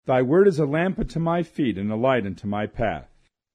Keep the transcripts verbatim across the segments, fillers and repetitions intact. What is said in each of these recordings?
Thy word is a lamp unto my feet and a light unto my path.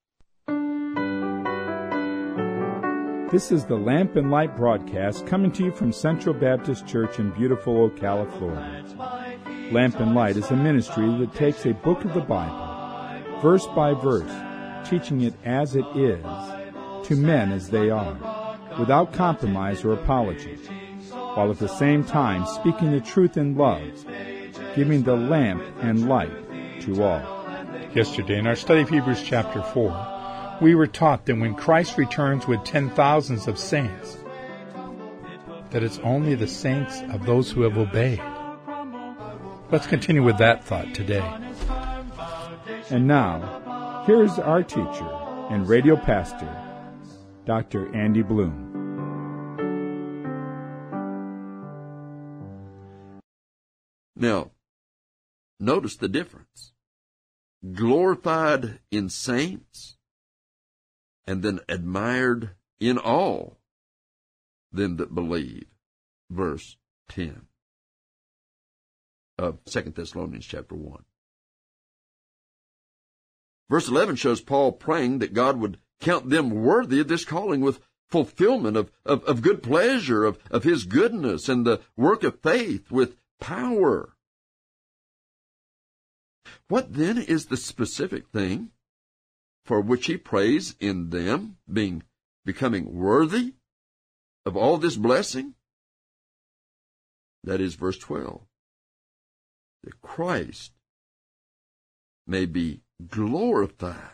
This is the Lamp and Light broadcast coming to you from Central Baptist Church in beautiful Ocala, Florida. Lamp and Light is a ministry that takes a book of the Bible, verse by verse, teaching it as it is, to men as they are, without compromise or apology, while at the same time speaking the truth in love, giving the lamp and light to all. Yesterday, in our study of Hebrews chapter four, we were taught that when Christ returns with ten thousands of saints, that it's only the saints of those who have obeyed. Let's continue with that thought today. And now, here is our teacher and radio pastor, Doctor Andy Bloom. Now, notice the difference. Glorified in saints, and then admired in all them that believe. Verse ten of Second Thessalonians chapter one. Verse eleven shows Paul praying that God would count them worthy of this calling with fulfillment of, of, of good pleasure, of, of his goodness, and the work of faith with power. What then is the specific thing for which he prays in them, being becoming worthy of all this blessing? That is verse twelve. That Christ may be glorified.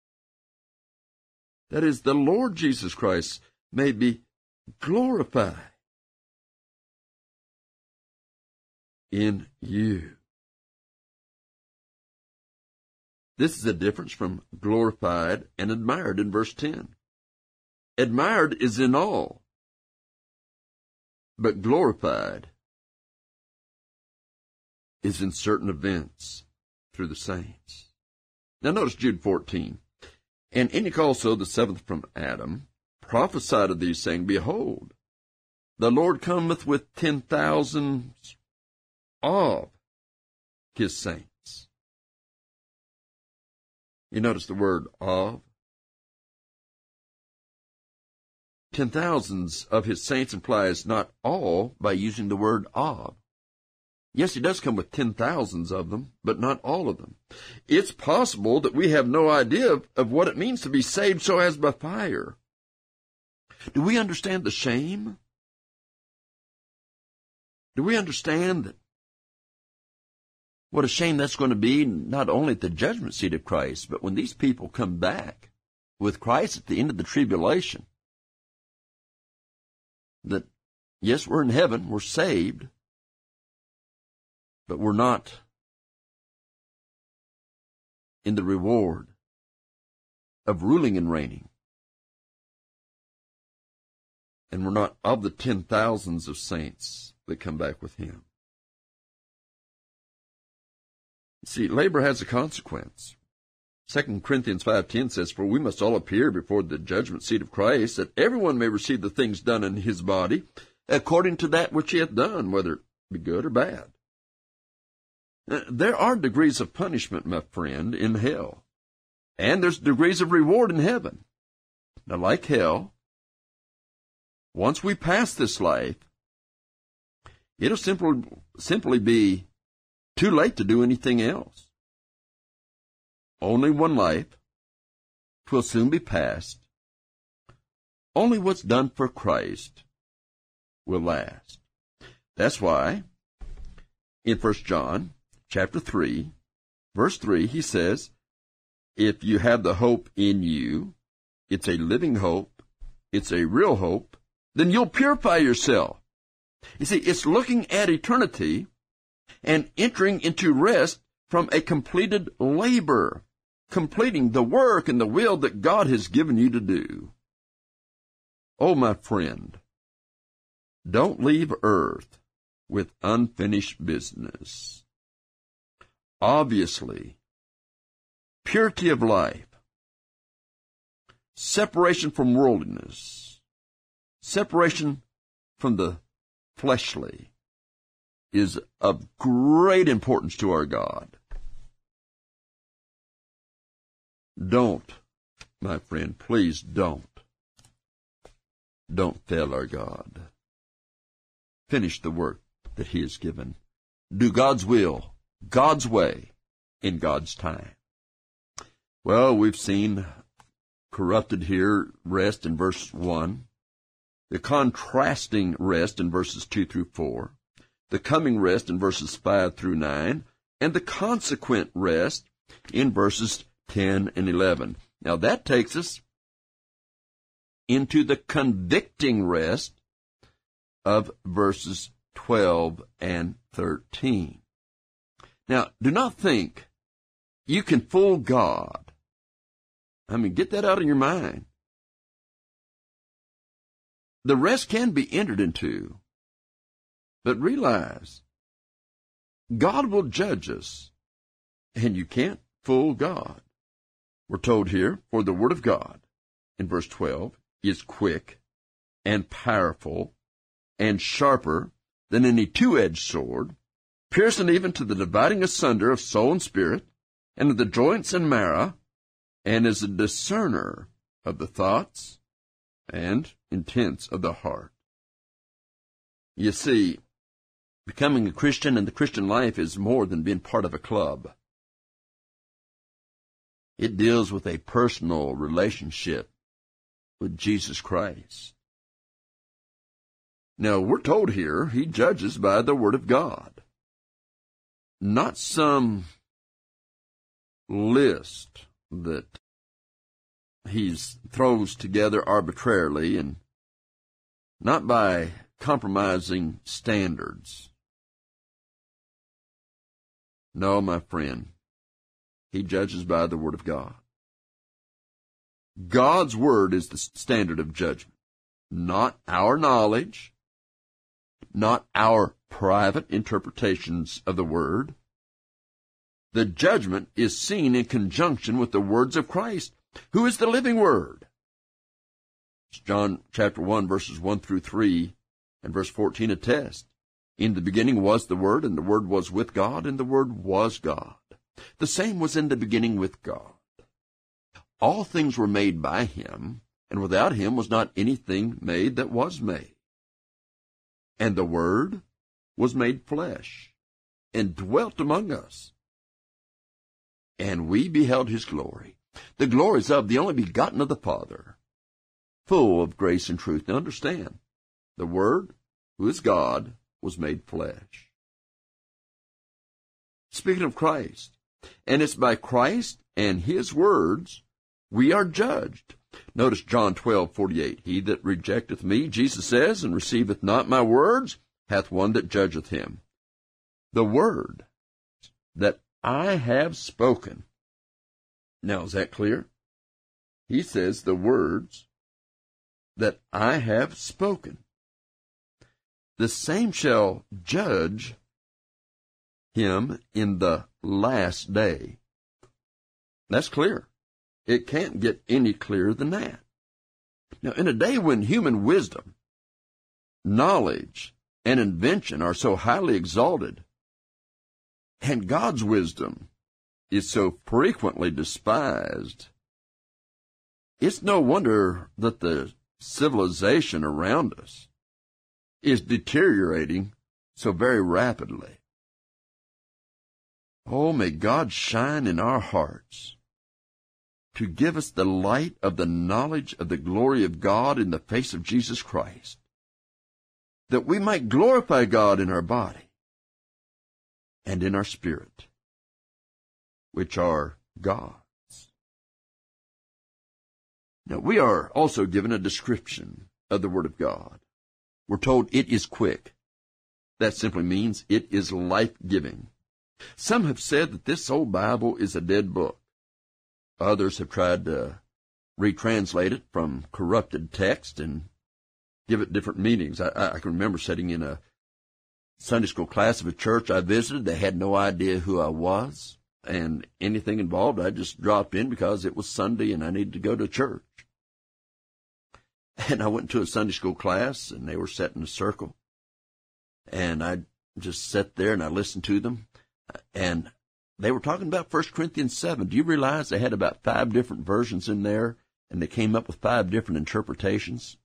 That is, the Lord Jesus Christ may be glorified in you. This is a difference from glorified and admired in verse ten. Admired is in all, but glorified is in certain events through the saints. Now notice Jude fourteen. And Enoch also, the seventh from Adam, prophesied of these, saying, Behold, the Lord cometh with ten thousands of his saints. You notice the word of. Ten thousands of his saints implies not all by using the word of. Yes, he does come with ten thousands of them, but not all of them. It's possible that we have no idea of, of what it means to be saved so as by fire. Do we understand the shame? Do we understand that what a shame that's going to be, not only at the judgment seat of Christ, but when these people come back with Christ at the end of the tribulation? That, yes, we're in heaven, we're saved, but we're not in the reward of ruling and reigning. And we're not of the ten thousands of saints that come back with him. See, labor has a consequence. Second Corinthians five ten says, For we must all appear before the judgment seat of Christ, that everyone may receive the things done in his body, according to that which he hath done, whether it be good or bad. There are degrees of punishment, my friend, in hell. And there's degrees of reward in heaven. Now, like hell, once we pass this life, it'll simply, simply be too late to do anything else. Only one life. 'Twill soon be past. Only what's done for Christ will last. That's why in First John chapter three, verse three, he says, if you have the hope in you, it's a living hope, it's a real hope, then you'll purify yourself. You see, it's looking at eternity and entering into rest from a completed labor, completing the work and the will that God has given you to do. Oh, my friend, don't leave earth with unfinished business. Obviously, purity of life, separation from worldliness, separation from the fleshly is of great importance to our God. Don't, my friend, please don't. Don't fail our God. Finish the work that He has given. Do God's will, God's way, in God's time. Well, we've seen corrupted here rest in verse one, the contrasting rest in verses two through four, the coming rest in verses five through nine, and the consequent rest in verses ten and eleven. Now that takes us into the convicting rest of verses twelve and thirteen. Now, do not think you can fool God. I mean, get that out of your mind. The rest can be entered into, but realize God will judge us, and you can't fool God. We're told here, for the word of God, in verse twelve, is quick and powerful and sharper than any two-edged sword, piercing even to the dividing asunder of soul and spirit, and of the joints and marrow, and is a discerner of the thoughts and intents of the heart. You see, becoming a Christian and the Christian life is more than being part of a club. It deals with a personal relationship with Jesus Christ. Now, we're told here He judges by the Word of God, not some list that He throws together arbitrarily, and not by compromising standards. No, my friend, He judges by the Word of God. God's Word is the standard of judgment, not our knowledge, not our private interpretations of the Word. The judgment is seen in conjunction with the words of Christ, who is the living Word. John chapter one, verses one through three, and verse fourteen attest. In the beginning was the Word, and the Word was with God, and the Word was God. The same was in the beginning with God. All things were made by Him, and without Him was not anything made that was made. And the Word was made flesh, and dwelt among us. And we beheld His glory. The glory is of the only begotten of the Father, full of grace and truth. Now understand, the Word, who is God, was made flesh. Speaking of Christ, and it's by Christ and His words we are judged. Notice John twelve forty-eight. He that rejecteth me, Jesus says, and receiveth not my words, hath one that judgeth him. The word that I have spoken. Now, is that clear? He says the words that I have spoken. The same shall judge him in the last day. That's clear. It can't get any clearer than that. Now, in a day when human wisdom, knowledge, and invention are so highly exalted, and God's wisdom is so frequently despised, it's no wonder that the civilization around us is deteriorating so very rapidly. Oh, may God shine in our hearts to give us the light of the knowledge of the glory of God in the face of Jesus Christ, that we might glorify God in our body and in our spirit, which are God's. Now, we are also given a description of the Word of God. We're told it is quick. That simply means it is life-giving. Some have said that this old Bible is a dead book. Others have tried to retranslate it from corrupted text and give it different meanings. I, I can remember sitting in a Sunday school class of a church I visited. They had no idea who I was, and anything involved, I just dropped in because it was Sunday and I needed to go to church. And I went to a Sunday school class, and they were sat in a circle, and I just sat there and I listened to them. And they were talking about First Corinthians seven. Do you realize they had about five different versions in there, and they came up with five different interpretations?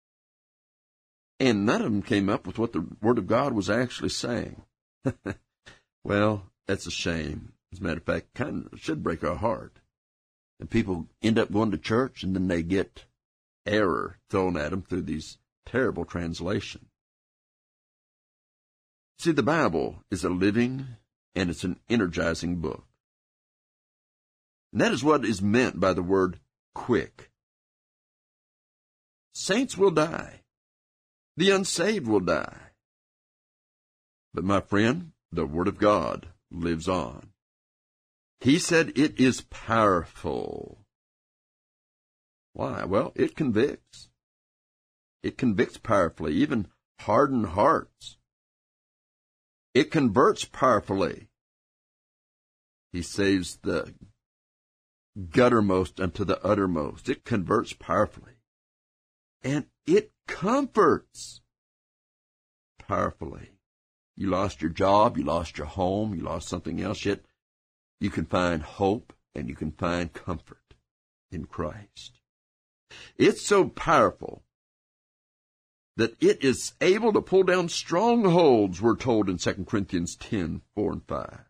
And none of them came up with what the Word of God was actually saying. Well, that's a shame. As a matter of fact, kind of should break our heart. And people end up going to church, and then they get error thrown at them through these terrible translations. See, the Bible is a living and it's an energizing book. And that is what is meant by the word quick. Saints will die. The unsaved will die. But my friend, the Word of God lives on. He said it is powerful. Why? Well, it convicts. It convicts powerfully, even hardened hearts. It converts powerfully. He saves the guttermost unto the uttermost. It converts powerfully. And it comforts powerfully. You lost your job, you lost your home, you lost something else, yet you can find hope and you can find comfort in Christ. It's so powerful that it is able to pull down strongholds, we're told in Second Corinthians ten, four and five.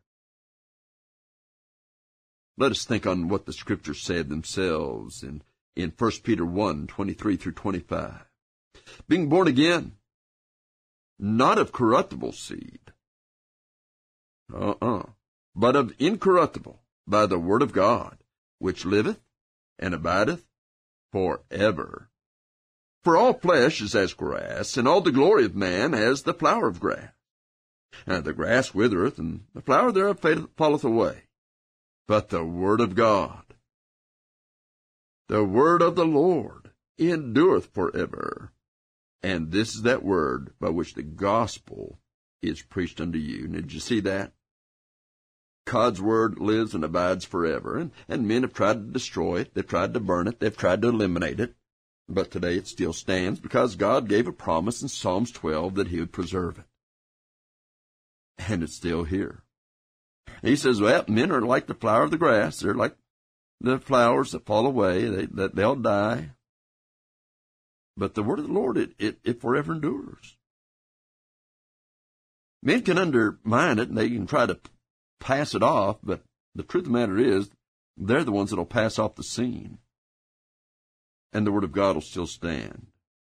Let us think on what the Scriptures said themselves in, in First Peter one, twenty-three through twenty-five. Being born again, not of corruptible seed, uh-uh, but of incorruptible, by the word of God, which liveth and abideth forever. For all flesh is as grass, and all the glory of man as the flower of grass. And the grass withereth, and the flower thereof falleth away. But the word of God, the word of the Lord, endureth forever. And this is that word by which the gospel is preached unto you. And did you see that? God's word lives and abides forever. And, and men have tried to destroy it. They've tried to burn it. They've tried to eliminate it. But today it still stands because God gave a promise in Psalms twelve that he would preserve it. And it's still here. He says, well, men are like the flower of the grass. They're like the flowers that fall away. They, that they'll die. But the word of the Lord, it, it, it forever endures. Men can undermine it, and they can try to pass it off, but the truth of the matter is, they're the ones that will pass off the scene. And the word of God will still stand.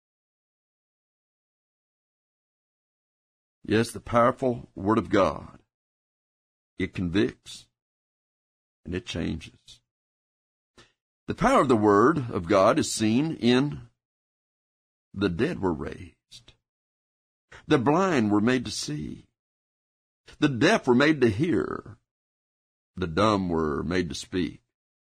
Yes, the powerful word of God. It convicts, and it changes. The power of the word of God is seen in the dead were raised. The blind were made to see. The deaf were made to hear. The dumb were made to speak.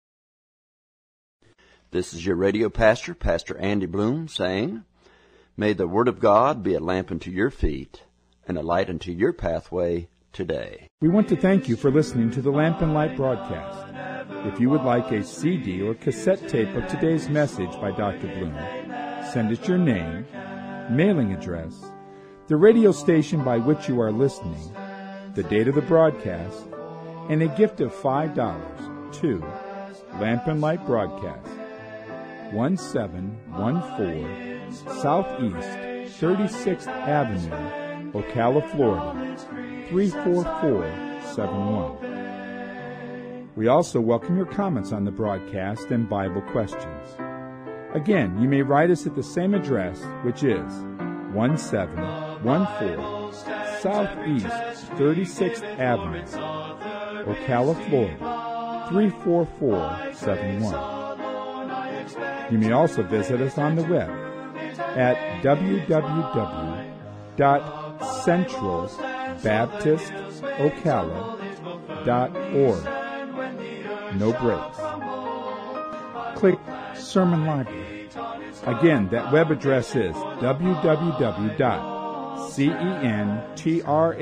This is your radio pastor, Pastor Andy Bloom, saying, may the word of God be a lamp unto your feet and a light unto your pathway today. We want to thank you for listening to the Lamp and Light broadcast. If you would like a C D or cassette tape of today's message by Doctor Bloom, send us your name, mailing address, the radio station by which you are listening, the date of the broadcast, and a gift of five dollars to Lamp and Light Broadcast, one seven one four Southeast thirty-sixth Avenue, Ocala, Florida, three four four seven one. We also welcome your comments on the broadcast and Bible questions. Again, you may write us at the same address, which is one seven one four Southeast thirty-sixth Avenue, Ocala, Florida, three four four seven one. You may also visit us on the web at w w w dot central baptist ocala dot org. No breaks. Click Sermon Library. Again, that web address is w w w dot central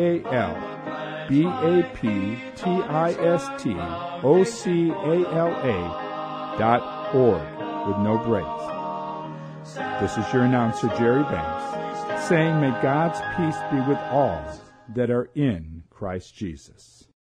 baptist ocala dot org with no breaks. This is your announcer, Jerry Banks, saying, may God's peace be with all that are in Christ Jesus.